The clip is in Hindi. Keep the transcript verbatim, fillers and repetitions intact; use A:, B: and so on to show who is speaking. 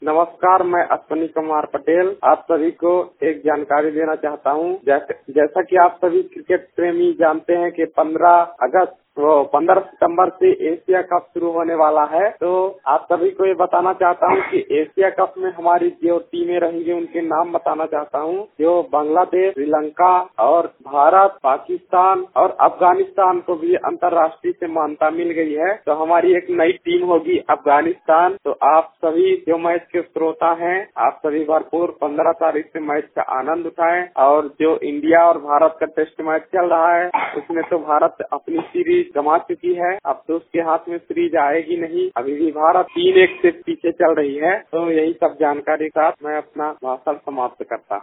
A: नमस्कार, मैं अश्विनी कुमार पटेल आप सभी को एक जानकारी देना चाहता हूं। जैसे जैसा कि आप सभी क्रिकेट प्रेमी जानते हैं कि पंद्रह अगस्त वो पंद्रह सितंबर से एशिया कप शुरू होने वाला है। तो आप सभी को ये बताना चाहता हूं कि एशिया कप में हमारी जो टीमें रहेंगी उनके नाम बताना चाहता हूं। जो बांग्लादेश, श्रीलंका और भारत, पाकिस्तान और अफगानिस्तान को भी अंतर्राष्ट्रीय से मान्यता मिल गई है। तो हमारी एक नई टीम होगी अफगानिस्तान। तो आप सभी जो मैच के श्रोता हैं, आप सभी भरपूर पंद्रह तारीख से मैच का आनंद उठाएं। और जो इंडिया और भारत का टेस्ट मैच चल रहा है उसमें तो भारत अपनी सीरीज गंवा चुकी है। अब तो उसके हाथ में सीरीज आएगी नहीं, अभी भी भारत तीन एक से पीछे चल रही है। तो यही सब जानकारी के साथ मैं अपना भाषण समाप्त करता हूँ।